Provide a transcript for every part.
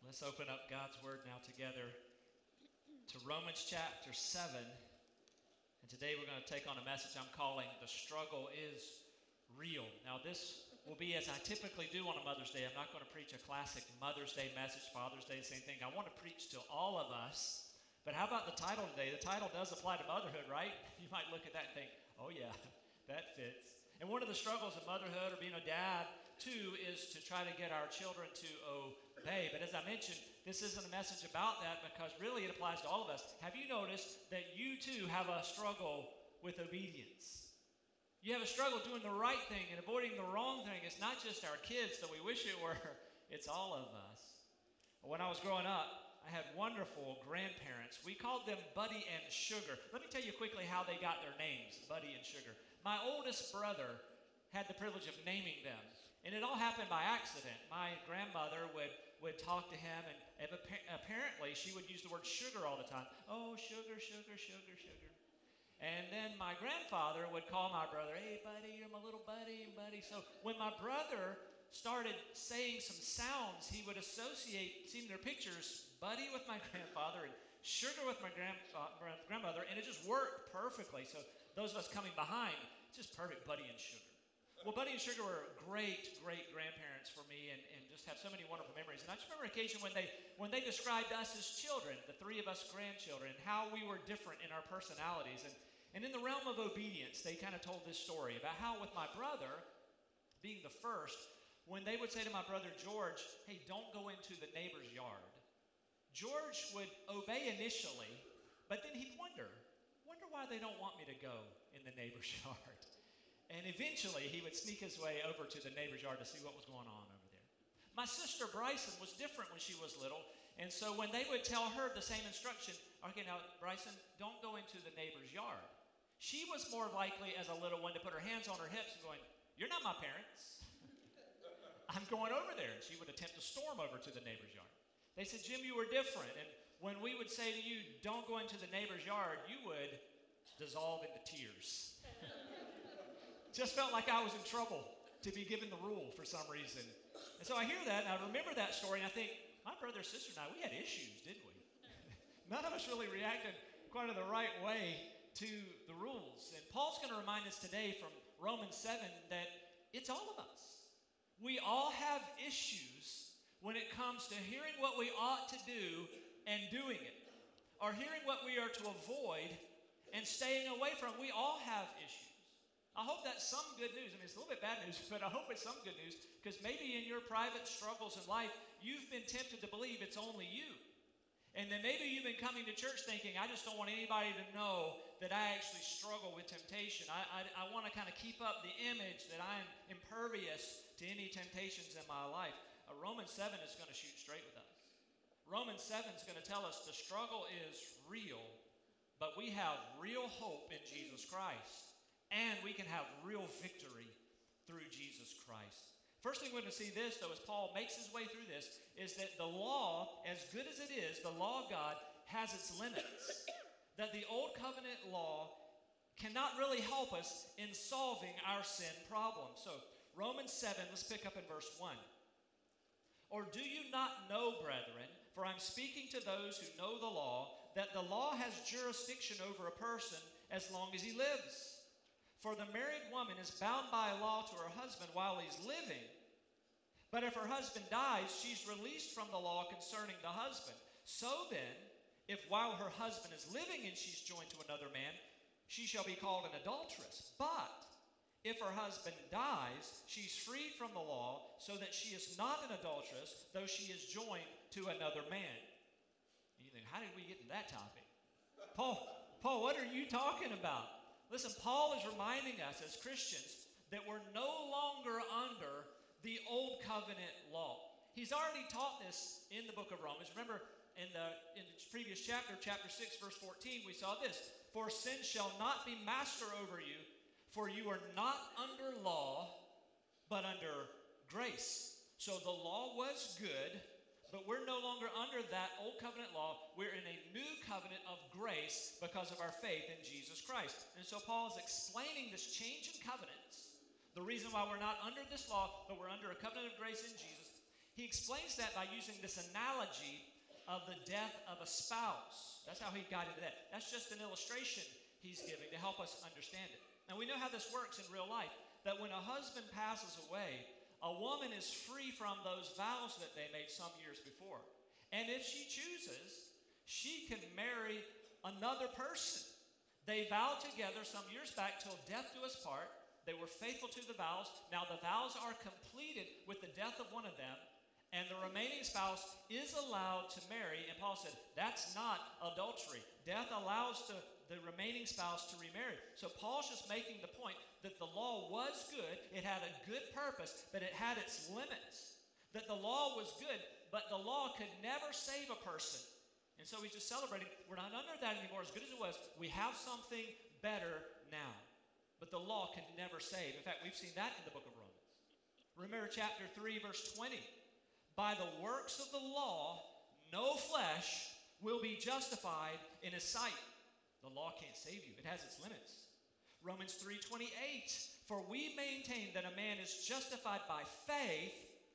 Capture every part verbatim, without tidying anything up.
Let's open up God's Word now together to Romans chapter seven. And today we're going to take on a message I'm calling The Struggle is Real. Now this will be as I typically do on a Mother's Day. I'm not going to preach a classic Mother's Day message, Father's Day, same thing. I want to preach to all of us. But how about the title today? The title does apply to motherhood, right? You might look at that and think, oh yeah, that fits. And one of the struggles of motherhood or being a dad, too, is to try to get our children to obey. But as I mentioned, this isn't a message about that because really it applies to all of us. Have you noticed that you, too, have a struggle with obedience? You have a struggle doing the right thing and avoiding the wrong thing. It's not just our kids that we wish it were. It's all of us. When I was growing up, I had wonderful grandparents. We called them Buddy and Sugar. Let me tell you quickly how they got their names, Buddy and Sugar. My oldest brother had the privilege of naming them, and it all happened by accident. My grandmother would, would talk to him, and apparently she would use the word sugar all the time. Oh, sugar, sugar, sugar, sugar. And then my grandfather would call my brother, hey, buddy, you're my little buddy, buddy. So when my brother started saying some sounds, he would associate, seeing their pictures, buddy with my grandfather and sugar with my grandfa- grandmother, and it just worked perfectly. So those of us coming behind, just perfect, Buddy and Sugar. Well, Buddy and Sugar were great, great grandparents for me and, and just have so many wonderful memories. And I just remember an occasion when they when they described us as children, the three of us grandchildren, and how we were different in our personalities. And, and in the realm of obedience, they kind of told this story about how with my brother, being the first, when they would say to my brother George, hey, don't go into the neighbor's yard, George would obey initially, but then he'd wonder, wonder why they don't want me to go in the neighbor's yard. And eventually, he would sneak his way over to the neighbor's yard to see what was going on over there. My sister Bryson was different when she was little, and so when they would tell her the same instruction, okay, now, Bryson, don't go into the neighbor's yard. She was more likely as a little one to put her hands on her hips and going, you're not my parents. I'm going over there. And she would attempt to storm over to the neighbor's yard. They said, Jim, you were different. And when we would say to you, don't go into the neighbor's yard, you would dissolve into tears. Just felt like I was in trouble to be given the rule for some reason. And so I hear that, and I remember that story, and I think, my brother, sister, and I, we had issues, didn't we? None of us really reacted quite in the right way to the rules. And Paul's going to remind us today from Romans seven that it's all of us. We all have issues when it comes to hearing what we ought to do and doing it, or hearing what we are to avoid and staying away from. We all have issues. I hope that's some good news. I mean, it's a little bit bad news, but I hope it's some good news, because maybe in your private struggles in life, you've been tempted to believe it's only you. And then maybe you've been coming to church thinking, I just don't want anybody to know that I actually struggle with temptation. I, I, I want to kind of keep up the image that I'm impervious to any temptations in my life. Uh, Romans seven is going to shoot straight with us. Romans seven is going to tell us the struggle is real, but we have real hope in Jesus Christ. And we can have real victory through Jesus Christ. First thing we're going to see this, though, as Paul makes his way through this, is that the law, as good as it is, the law of God has its limits. That the old covenant law cannot really help us in solving our sin problem. So, Romans seven, let's pick up in verse one. Or do you not know, brethren, for I'm speaking to those who know the law, that the law has jurisdiction over a person as long as he lives. For the married woman is bound by law to her husband while he's living. But if her husband dies, she's released from the law concerning the husband. So then, if while her husband is living and she's joined to another man, she shall be called an adulteress. But if her husband dies, she's freed from the law, so that she is not an adulteress, though she is joined to another man. And you think, how did we get to that topic? Paul, Paul, what are you talking about? Listen, Paul is reminding us as Christians that we're no longer under the old covenant law. He's already taught this in the book of Romans. Remember, in the, in the previous chapter, chapter six, verse fourteen, we saw this. For sin shall not be master over you, for you are not under law, but under grace. So the law was good, but we're no longer under that old covenant law. We're in a new covenant of grace because of our faith in Jesus Christ. And so Paul is explaining this change in covenants, the reason why we're not under this law, but we're under a covenant of grace in Jesus. He explains that by using this analogy of the death of a spouse. That's how he got into that. That's just an illustration he's giving to help us understand it. Now, we know how this works in real life, that when a husband passes away, a woman is free from those vows that they made some years before. And if she chooses, she can marry another person. They vowed together some years back till death do us part. They were faithful to the vows. Now the vows are completed with the death of one of them, and the remaining spouse is allowed to marry. And Paul said, that's not adultery. Death allows the, the remaining spouse to remarry. So Paul's just making the point that the law was good. It had a good purpose, but it had its limits. That the law was good, but the law could never save a person. And so he's just celebrating, we're not under that anymore, as good as it was. We have something better now. But the law can never save. In fact, we've seen that in the book of Romans. Remember chapter three, verse twenty. By the works of the law, no flesh will be justified in his sight. The law can't save you. It has its limits. Romans three twenty-eight. For we maintain that a man is justified by faith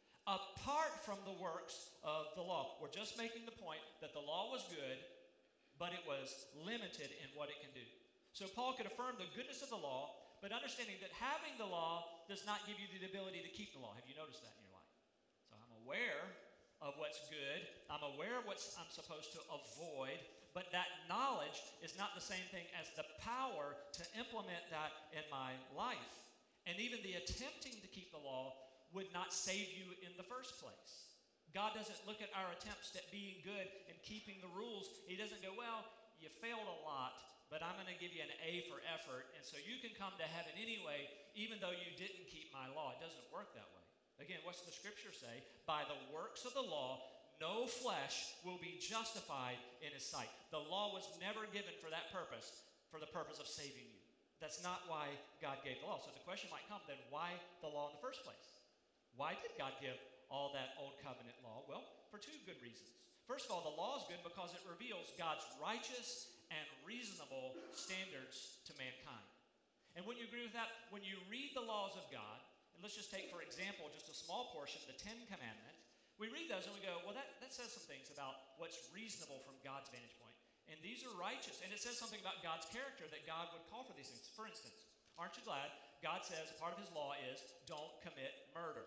apart from the works of the law. We're just making the point that the law was good, but it was limited in what it can do. So Paul could affirm the goodness of the law, but understanding that having the law does not give you the ability to keep the law. Have you noticed that in your life? So I'm aware of what's good. I'm aware of what I'm supposed to avoid, but that knowledge is not the same thing as the power to implement that in my life. And even the attempting to keep the law would not save you in the first place. God doesn't look at our attempts at being good and keeping the rules. He doesn't go, well, you failed a lot, but I'm going to give you an A for effort, and so you can come to heaven anyway, even though you didn't keep my law. It doesn't work that way. Again, what's the scripture say? By the works of the law, no flesh will be justified in his sight. The law was never given for that purpose, for the purpose of saving you. That's not why God gave the law. So the question might come, then why the law in the first place? Why did God give all that old covenant law? Well, for two good reasons. First of all, the law is good because it reveals God's righteous and reasonable standards to mankind. And when you agree with that, when you read the laws of God, and let's just take, for example, just a small portion, the Ten Commandments, we read those and we go, well, that, that says some things about what's reasonable from God's vantage point. And these are righteous. And it says something about God's character that God would call for these things. For instance, aren't you glad God says part of his law is don't commit murder?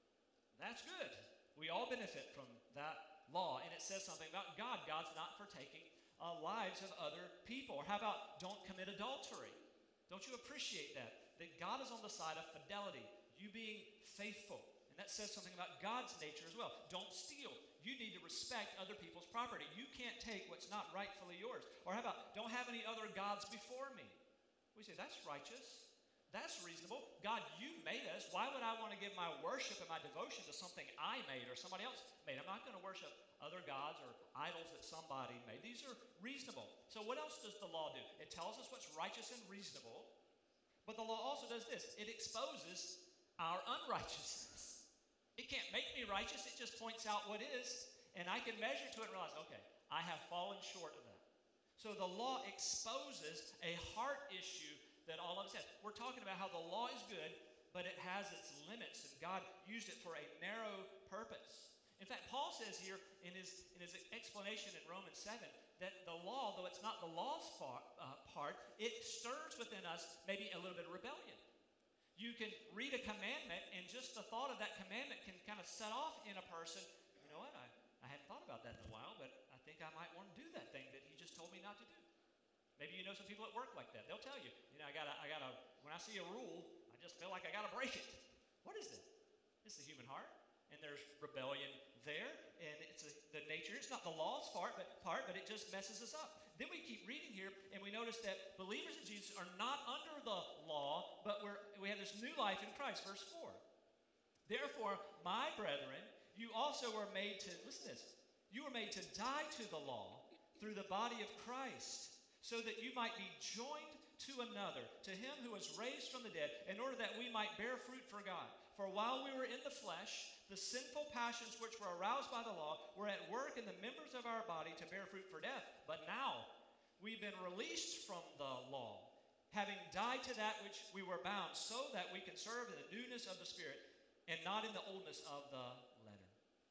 That's good. We all benefit from that law. And it says something about God. God's not for taking Uh, lives of other people. Or how about don't commit adultery? Don't you appreciate that? That God is on the side of fidelity, you being faithful. And that says something about God's nature as well. Don't steal. You need to respect other people's property. You can't take what's not rightfully yours. Or how about don't have any other gods before me? We say that's righteous. That's reasonable. God, you made us. Why would I want to give my worship and my devotion to something I made or somebody else made? I'm not going to worship other gods or idols that somebody made. These are reasonable. So what else does the law do? It tells us what's righteous and reasonable. But the law also does this. It exposes our unrighteousness. It can't make me righteous. It just points out what is. And I can measure to it and realize, okay, I have fallen short of that. So the law exposes a heart issue that all of us have. We're talking about how the law is good, but it has its limits, and God used it for a narrow purpose. In fact, Paul says here in his, in his explanation in Romans seven that the law, though it's not the law's far, uh, part, it stirs within us maybe a little bit of rebellion. You can read a commandment, and just the thought of that commandment can kind of set off in a person, you know what, I, I hadn't thought about that in a while, but I think I might want to do that thing that he just told me not to do. Maybe you know some people at work like that. They'll tell you, you know, I gotta, I gotta, when I see a rule, I just feel like I gotta break it. What is that? It's the human heart, and there's rebellion there, and it's a, the nature. It's not the law's part, but part, but it just messes us up. Then we keep reading here, and we notice that believers in Jesus are not under the law, but we're, we have this new life in Christ. Verse four. Therefore, my brethren, you also were made to, listen to this, you were made to die to the law through the body of Christ, so that you might be joined to another, to him who was raised from the dead, in order that we might bear fruit for God. For while we were in the flesh, the sinful passions which were aroused by the law were at work in the members of our body to bear fruit for death. But now we've been released from the law, having died to that which we were bound, so that we can serve in the newness of the Spirit and not in the oldness of the letter.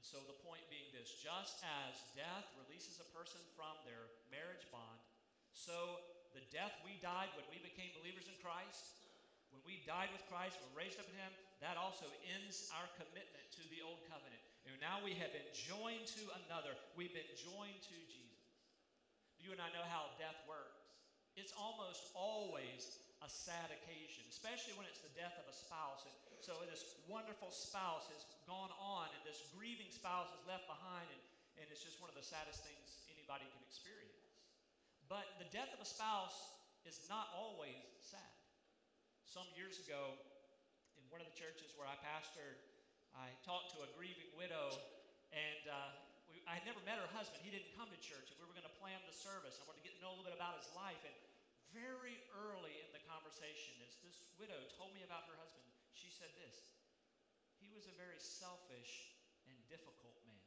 So the point being this, just as death releases a person from their marriage bond, so the death we died when we became believers in Christ, when we died with Christ, we're raised up in Him, that also ends our commitment to the old covenant. And now we have been joined to another. We've been joined to Jesus. You and I know how death works. It's almost always a sad occasion, especially when it's the death of a spouse. And so this wonderful spouse has gone on, and this grieving spouse is left behind, and, and it's just one of the saddest things anybody can experience. But the death of a spouse is not always sad. Some years ago, in one of the churches where I pastored, I talked to a grieving widow, and uh, we, I had never met her husband. He didn't come to church, and we were going to plan the service. I wanted to get to know a little bit about his life, and very early in the conversation, as this widow told me about her husband, she said this: he was a very selfish and difficult man.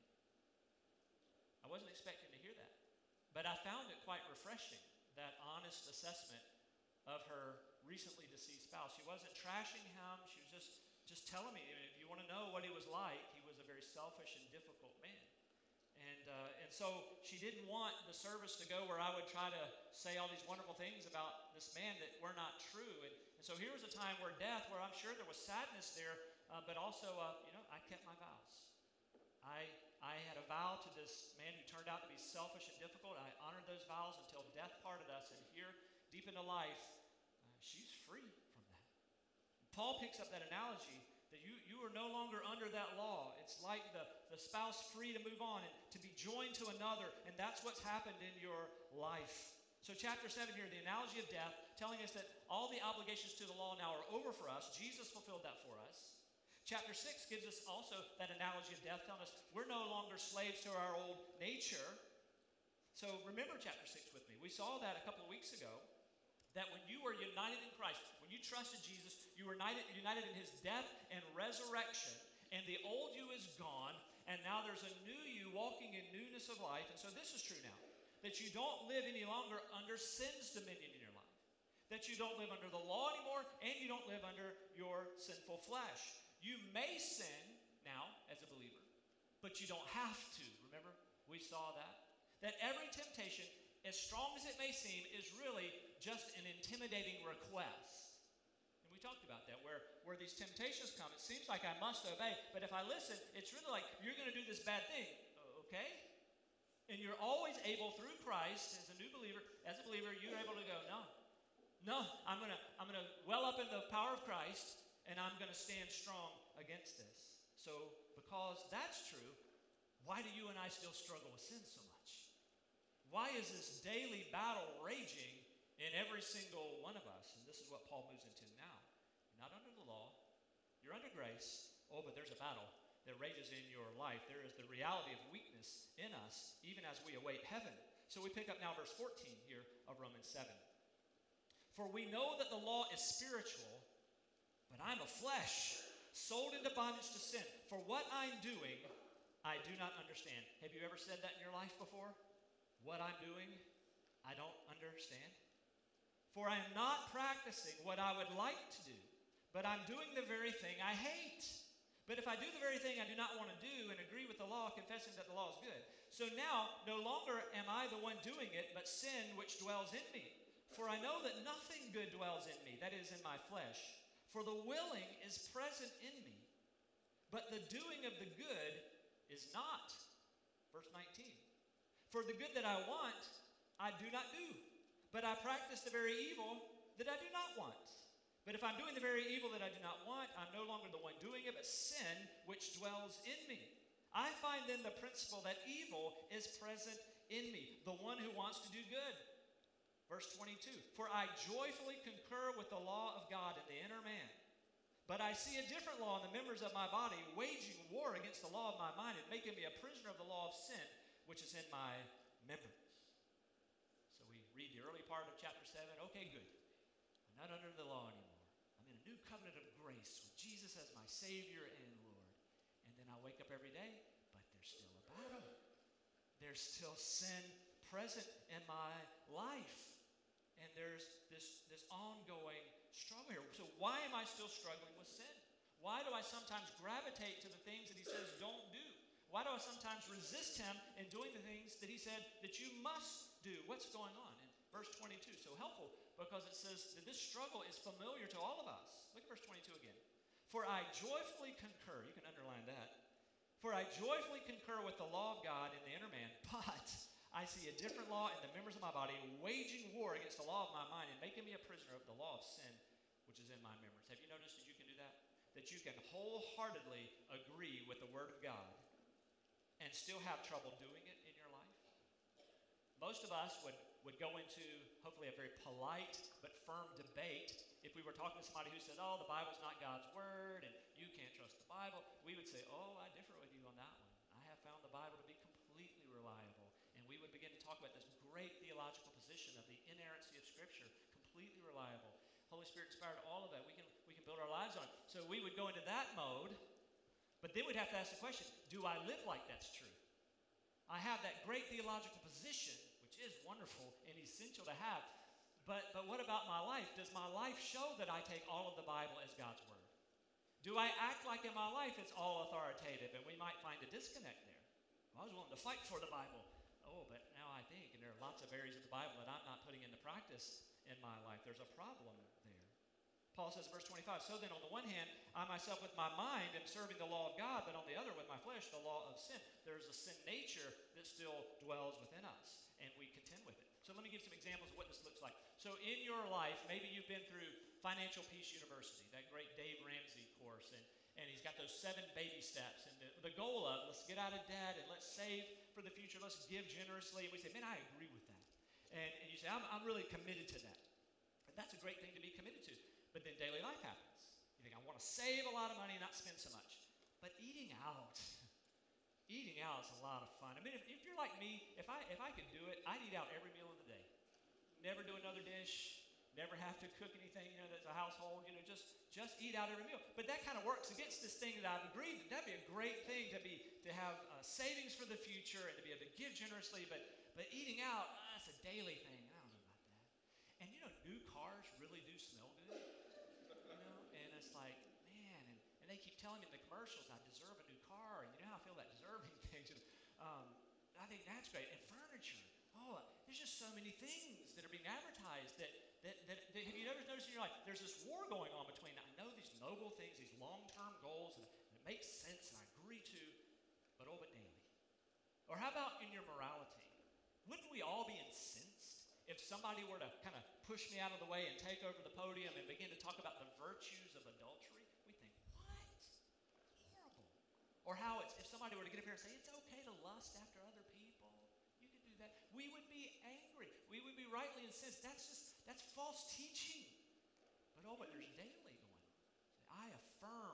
I wasn't expecting to hear that, but I found it quite refreshing, that honest assessment of her recently deceased spouse. She wasn't trashing him. She was just, just telling me, if you want to know what he was like, he was a very selfish and difficult man. And, uh, and so she didn't want the service to go where I would try to say all these wonderful things about this man that were not true. And, and so here was a time where death, where I'm sure there was sadness there, uh, but also, uh, you know, I kept my vows. I, I had a vow to this man who turned out to be selfish and difficult. I honored those vows until death parted us. And here, deep into life, uh, she's free from that. Paul picks up that analogy that you, you are no longer under that law. It's like the, the spouse free to move on and to be joined to another, and that's what's happened in your life. So chapter seven here, the analogy of death, telling us that all the obligations to the law now are over for us. Jesus fulfilled that for us. Chapter six gives us also that analogy of death, telling us we're no longer slaves to our old nature. So remember chapter six with me. We saw that a couple of weeks ago, that when you were united in Christ, when you trusted Jesus, you were united, united in His death and resurrection, and the old you is gone, and now there's a new you walking in newness of life. And so this is true now, that you don't live any longer under sin's dominion in your life, that you don't live under the law anymore, and you don't live under your sinful flesh. You may sin now as a believer, but you don't have to. Remember, we saw that. That every temptation, as strong as it may seem, is really just an intimidating request. And we talked about that, where, where these temptations come, it seems like I must obey, but if I listen, it's really like, you're going to do this bad thing, okay? And you're always able, through Christ, as a new believer, as a believer, you're able to go, no, no, I'm going to I'm going to well up in the power of Christ, and I'm going to stand strong against this. So, because that's true, why do you and I still struggle with sin so much? Why is this daily battle raging in every single one of us? And this is what Paul moves into now. You're not under the law. You're under grace. Oh, but there's a battle that rages in your life. There is the reality of weakness in us, even as we await heaven. So we pick up now verse fourteen here of Romans seven. For we know that the law is spiritual, but I'm of flesh, sold into bondage to sin. For what I'm doing, I do not understand. Have you ever said that in your life before? What I'm doing, I don't understand. For I am not practicing what I would like to do, but I'm doing the very thing I hate. But if I do the very thing I do not want to do and agree with the law, confessing that the law is good. So now, no longer am I the one doing it, but sin which dwells in me. For I know that nothing good dwells in me, that is, in my flesh. For the willing is present in me, but the doing of the good is not. Verse nineteen. For the good that I want, I do not do, but I practice the very evil that I do not want. But if I'm doing the very evil that I do not want, I'm no longer the one doing it, but sin which dwells in me. I find then the principle that evil is present in me, the one who wants to do good. Verse twenty-two, for I joyfully concur with the law of God in the inner man. But I see a different law in the members of my body, waging war against the law of my mind and making me a prisoner of the law of sin, which is in my members. So we read the early part of chapter seven. Okay, good. I'm not under the law anymore. I'm in a new covenant of grace with Jesus as my Savior and Lord. And then I wake up every day, but there's still a battle. There's still sin present in my life. And there's this, this ongoing struggle here. So why am I still struggling with sin? Why do I sometimes gravitate to the things that he says don't do? Why do I sometimes resist him in doing the things that he said that you must do? What's going on? In verse twenty-two, so helpful because it says that this struggle is familiar to all of us. Look at verse twenty-two again. For I joyfully concur, you can underline that. For I joyfully concur with the law of God in the inner man, but I see a different law in the members of my body, waging war against the law of my mind and making me a prisoner of the law of sin, which is in my members. Have you noticed that you can do that? That you can wholeheartedly agree with the Word of God and still have trouble doing it in your life? Most of us would, would go into, hopefully, a very polite but firm debate. If we were talking to somebody who said, oh, the Bible's not God's Word, and you can't trust the Bible, we would say, oh, I differ with you on that one. I have found the Bible to be completely reliable. And we would begin to talk about this great theological position of the inerrancy of Scripture, completely reliable. Holy Spirit inspired all of that. We can, we can build our lives on it. So we would go into that mode, but then we'd have to ask the question, do I live like that's true? I have that great theological position, which is wonderful and essential to have, but, but what about my life? Does my life show that I take all of the Bible as God's Word? Do I act like in my life it's all authoritative? And we might find a disconnect there. Well, I was willing to fight for the Bible. Oh, but now I think, and there are lots of areas of the Bible that I'm not putting into practice in my life. There's a problem there. Paul says, verse twenty-five, so then on the one hand, I myself with my mind am serving the law of God, but on the other with my flesh, the law of sin. There's a sin nature that still dwells within us, and we contend with it. So let me give some examples of what this looks like. So in your life, maybe you've been through Financial Peace University, that great Dave Ramsey course, and, and he's got those seven baby steps, and the, the goal of let's get out of debt and let's save for the future, let's give generously. And we say, man, I agree with that. And, and you say, I'm, I'm really committed to that. And that's a great thing to be committed to. But then daily life happens. You think, I want to save a lot of money and not spend so much. But eating out, eating out is a lot of fun. I mean, if, if you're like me, if I if I could do it, I'd eat out every meal of the day. Never do another dish. Never have to cook anything, you know, that's a household, you know, just, just eat out every meal. But that kind of works against this thing that I've agreed that that'd be a great thing to be, to have uh, savings for the future and to be able to give generously, but, but eating out, uh, it's a daily thing. I don't know about that. And you know, new cars really do smell good, you know, and it's like, man, and, and they keep telling me in the commercials, I deserve a new car, and you know how I feel that deserving thing. Um, I think that's great. And furniture, oh, there's just so many things that are being advertised that, That, that, that, have you ever noticed in your life, there's this war going on between, I know these noble things, these long-term goals, and, and it makes sense, and I agree to, but oh, but daily. Or how about in your morality? Wouldn't we all be incensed if somebody were to kind of push me out of the way and take over the podium and begin to talk about the virtues of adultery? We think, what? Horrible. Or how it's, if somebody were to get up here and say, it's okay to lust after other people, you can do that. We would be angry. We would be rightly incensed. That's just, that's false teaching. But oh, but there's daily going on. I affirm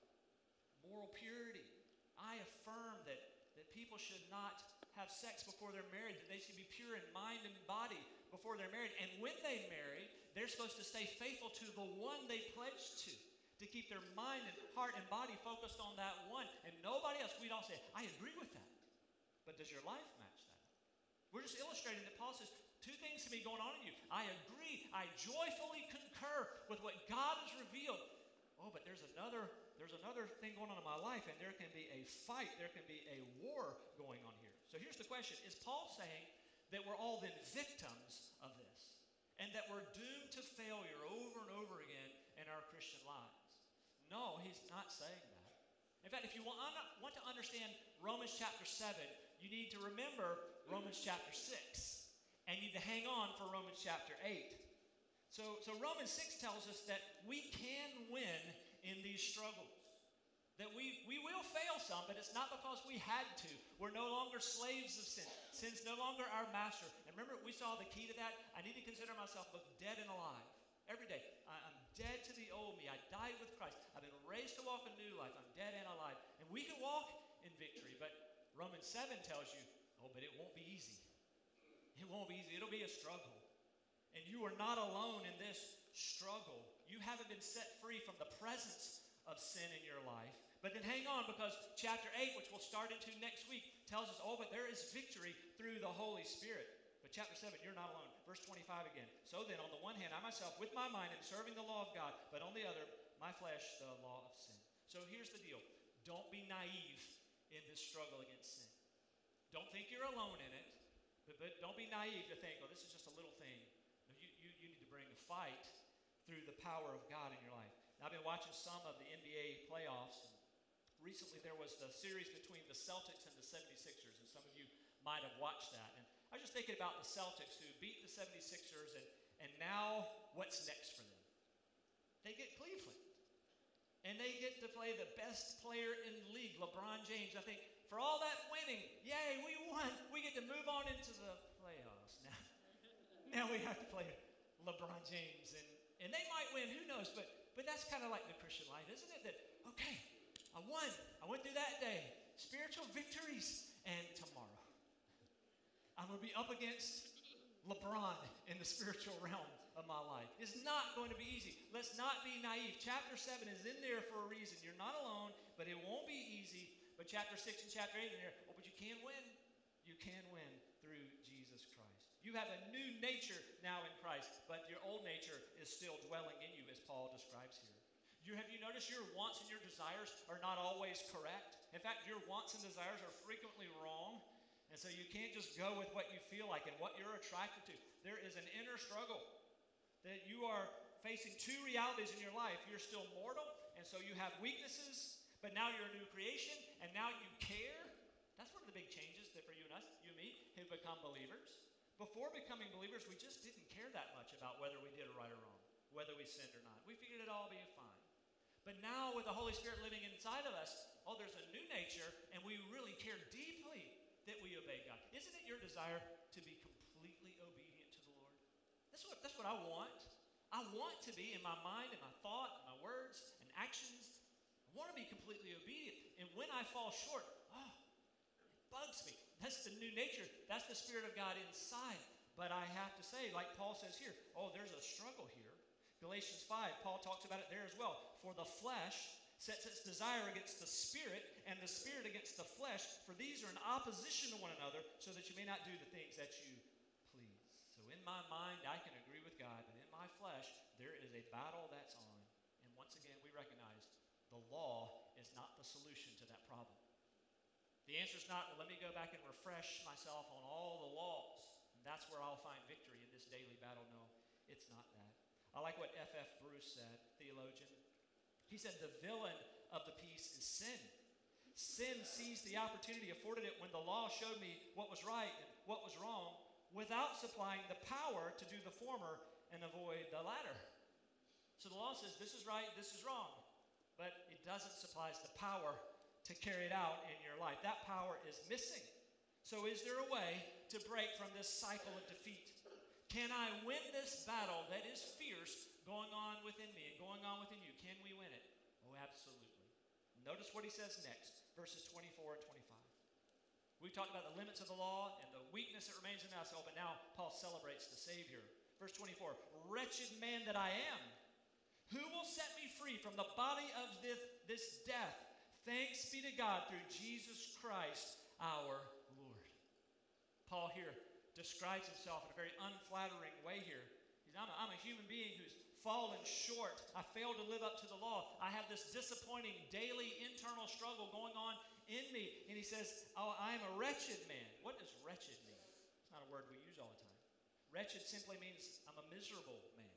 moral purity. I affirm that, that people should not have sex before they're married, that they should be pure in mind and body before they're married. And when they marry, they're supposed to stay faithful to the one they pledged to, to keep their mind and heart and body focused on that one and nobody else. We'd all say, I agree with that. But does your life match that? We're just illustrating that Paul says, two things can be going on in you. I agree. I joyfully concur with what God has revealed. Oh, but there's another, there's another thing going on in my life, and there can be a fight. There can be a war going on here. So here's the question. Is Paul saying that we're all then victims of this and that we're doomed to failure over and over again in our Christian lives? No, he's not saying that. In fact, if you want, want to understand Romans chapter seven, you need to remember Romans chapter six. And you need to hang on for Romans chapter eight. So, so Romans six tells us that we can win in these struggles. That we, we will fail some, but it's not because we had to. We're no longer slaves of sin. Sin's no longer our master. And remember, we saw the key to that. I need to consider myself both dead and alive. Every day. I, I'm dead to the old me. I died with Christ. I've been raised to walk a new life. I'm dead and alive. And we can walk in victory. But Romans seven tells you, oh, but it won't be easy. It won't be easy. It'll be a struggle. And you are not alone in this struggle. You haven't been set free from the presence of sin in your life. But then hang on, because chapter eight, which we'll start into next week, tells us, oh, but there is victory through the Holy Spirit. But chapter seven, you're not alone. Verse twenty-five again. So then, on the one hand, I myself, with my mind, am serving the law of God, but on the other, my flesh, the law of sin. So here's the deal. Don't be naive in this struggle against sin. Don't think you're alone in it, but, but don't be naive to think, oh, this is just a little thing. No, you, you, you need to bring a fight through the power of God in your life. Now, I've been watching some of the N B A playoffs. And recently, there was the series between the Celtics and the seventy-sixers, and some of you might have watched that. And I was just thinking about the Celtics who beat the seventy-sixers, and, and now what's next for them? They get Cleveland. And they get to play the best player in the league, LeBron James. I think for all that winning, yay, we won. We get to move on into the playoffs. Now, now we have to play LeBron James. And, and they might win, who knows? But, but that's kind of like the Christian life, isn't it? That, okay, I won. I went through that day. Spiritual victories. And tomorrow, I'm going to be up against LeBron in the spiritual realm of my life. It's not going to be easy. Let's not be naive. Chapter seven is in there for a reason. You're not alone, but it won't be easy. But chapter six and chapter eight are in there. Oh, but you can win. You can win through Jesus Christ. You have a new nature now in Christ, but your old nature is still dwelling in you, as Paul describes here. You, have you noticed your wants and your desires are not always correct? In fact, your wants and desires are frequently wrong. And so you can't just go with what you feel like and what you're attracted to. There is an inner struggle that you are facing two realities in your life. You're still mortal, and so you have weaknesses, but now you're a new creation, and now you care. That's one of the big changes that for you and us, you and me, who become believers. Before becoming believers, we just didn't care that much about whether we did it right or wrong, whether we sinned or not. We figured it'd all be fine. But now with the Holy Spirit living inside of us, oh, there's a new nature, and we really care deeply that we obey God. Isn't it your desire to be completely obedient to the Lord? That's what, that's what I want. I want to be in my mind, in my thought, in my words, and actions. I want to be completely obedient. And when I fall short, oh, it bugs me. That's the new nature. That's the Spirit of God inside. But I have to say, like Paul says here, oh, there's a struggle here. Galatians five, Paul talks about it there as well. For the flesh sets its desire against the Spirit, and the Spirit against the flesh, for these are in opposition to one another, so that you may not do the things that you please. So in my mind, I can agree with God, but in my flesh, there is a battle that's on. And once again, we recognize the law is not the solution to that problem. The answer is not, well, let me go back and refresh myself on all the laws, and that's where I'll find victory in this daily battle. No, it's not that. I like what F F Bruce said, theologian. He said, the villain of the peace is sin. Sin seized the opportunity afforded it when the law showed me what was right and what was wrong without supplying the power to do the former and avoid the latter. So the law says this is right, this is wrong, but it doesn't supply us the power to carry it out in your life. That power is missing. So is there a way to break from this cycle of defeat? Can I win this battle that is fierce going on within me and going on within you? Can we win it? Oh, absolutely. Notice what he says next, verses twenty-four and twenty-five. We've talked about the limits of the law and the weakness that remains in us. Oh, but now Paul celebrates the Savior. Verse twenty-four, wretched man that I am, who will set me free from the body of this, this death? Thanks be to God through Jesus Christ our Lord. Paul here describes himself in a very unflattering way here. He's, I'm, a, I'm a human being who's fallen short. I failed to live up to the law. I have this disappointing daily internal struggle going on in me. And he says, oh, I am a wretched man. What does wretched mean? It's not a word we use all the time. Wretched simply means I'm a miserable man.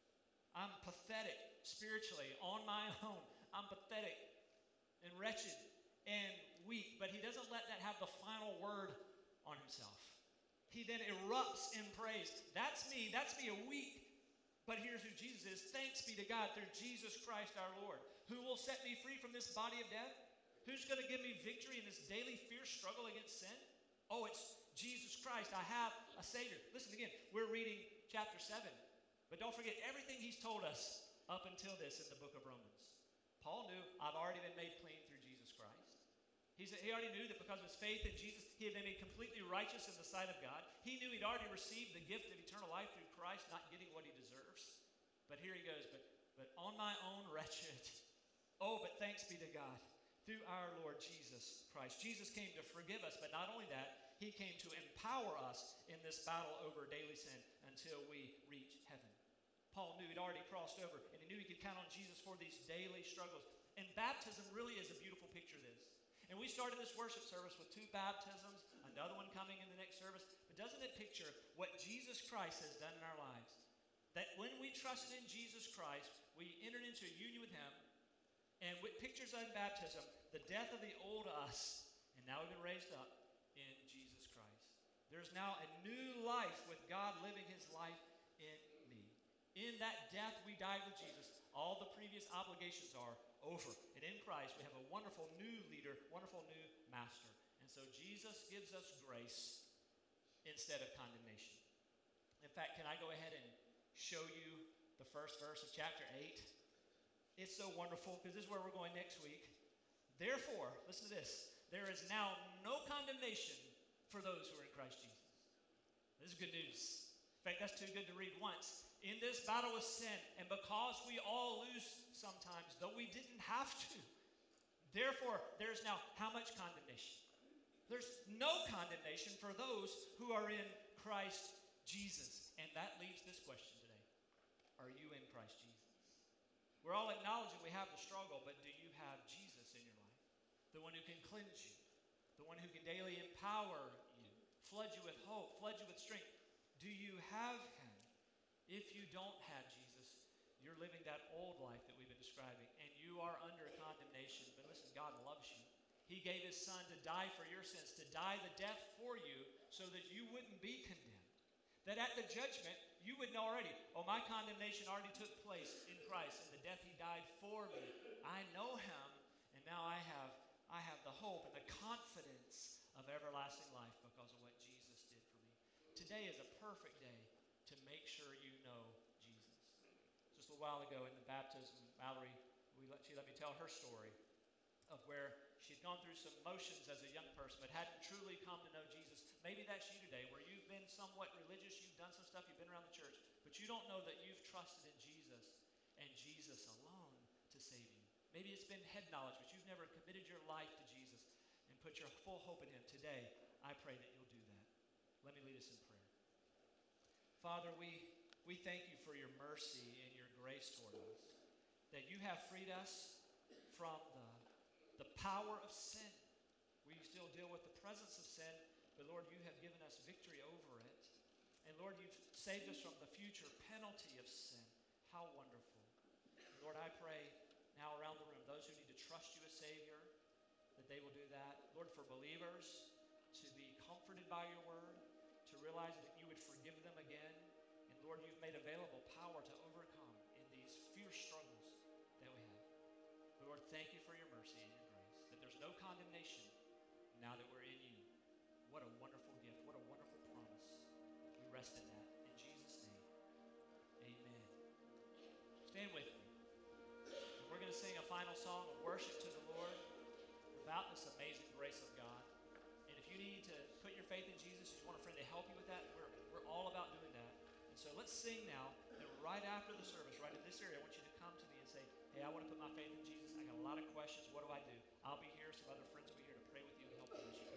I'm pathetic spiritually on my own. I'm pathetic and wretched and weak. But he doesn't let that have the final word on himself. He then erupts in praise. That's me. That's me, a weak. But here's who Jesus is. Thanks be to God through Jesus Christ our Lord. Who will set me free from this body of death? Who's going to give me victory in this daily fierce struggle against sin? Oh, it's Jesus Christ. I have a Savior. Listen again. We're reading chapter seven. But don't forget everything he's told us up until this in the book of Romans. Paul knew I've already been made clean through Jesus Christ. He said he already knew that because of his faith in Jesus, he had been made completely righteous in the sight of God. He knew he'd already received the gift of eternal life through Christ, not getting what he deserves. But here he goes, but, but on my own wretched. Oh, but thanks be to God through our Lord Jesus Christ. Jesus came to forgive us, but not only that, he came to empower us in this battle over daily sin until we reach heaven. Paul knew he'd already crossed over, and he knew he could count on Jesus for these daily struggles. And baptism really is a beautiful picture of this. And we started this worship service with two baptisms, another one coming in the next service. But doesn't it picture what Jesus Christ has done in our lives? That when we trusted in Jesus Christ, we entered into a union with Him. And it pictures in baptism the death of the old us. And now we've been raised up in Jesus Christ. There's now a new life with God living His life in me. In that death, we died with Jesus. All the previous obligations are over. And in Christ, we have a wonderful new leader, wonderful new master. And so Jesus gives us grace instead of condemnation. In fact, can I go ahead and show you the first verse of chapter eight? It's so wonderful because this is where we're going next week. Therefore, listen to this. There is now no condemnation for those who are in Christ Jesus. This is good news. In fact, that's too good to read once. In this battle with sin, and because we all lose sometimes, though we didn't have to, therefore, there's now how much condemnation? There's no condemnation for those who are in Christ Jesus. And that leaves this question today. Are you in Christ Jesus? We're all acknowledging we have the struggle, but do you have Jesus in your life? The one who can cleanse you, the one who can daily empower you, flood you with hope, flood you with strength. Do you have Him? If you don't have Jesus, you're living that old life that we've been describing, and you are under condemnation. But listen, God loves you. He gave His Son to die for your sins, to die the death for you, so that you wouldn't be condemned. That at the judgment, you would know already, oh, my condemnation already took place in Christ, and the death He died for me. I know Him, and now I have, I have the hope and the confidence of everlasting life because of what Jesus did for me. Today is a perfect day to make sure you know Jesus. Just a while ago in the baptism, Mallory, we let, she let me tell her story of where she'd gone through some motions as a young person but hadn't truly come to know Jesus. Maybe that's you today, where you've been somewhat religious, you've done some stuff, you've been around the church, but you don't know that you've trusted in Jesus and Jesus alone to save you. Maybe it's been head knowledge, but you've never committed your life to Jesus and put your full hope in Him. Today, I pray that you'll do that. Let me lead us in prayer. Father, we, we thank you for your mercy and your grace toward us, that you have freed us from the, the power of sin. We still deal with the presence of sin, but Lord, you have given us victory over it. And Lord, you've saved us from the future penalty of sin. How wonderful. And Lord, I pray now around the room, those who need to trust you as Savior, that they will do that. Lord, for believers to be comforted by your word, to realize that you would forgive them again. And Lord, you've made available power to overcome in these fierce struggles that we have. Lord, thank you for your mercy and your grace, that there's no condemnation now that we're in you. What a wonderful gift. What a wonderful promise. We rest in that. In Jesus' name, amen. Stand with me. We're going to sing a final song of worship to the Lord about this amazing grace of God. And if you need to put your faith in Jesus, you want a friend to help you with that, we're, we're all about doing that. And so let's sing now. And right after the service, right in this area, I want you to come to me and say, hey, I want to put my faith in Jesus. I got a lot of questions. What do I do? I'll be here. Some other friends will be here to pray with you and help you as you go.